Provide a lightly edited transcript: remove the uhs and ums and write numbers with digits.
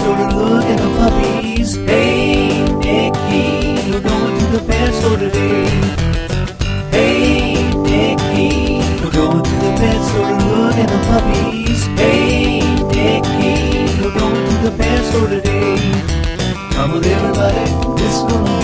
store to look at the puppies. Hey, Nicky, we're going to the pet store today. Hey, Nicky, we're going to the pet store to look at the puppies. Hey, Nicky, we're going to the pet store today. Come with everybody, this is gonna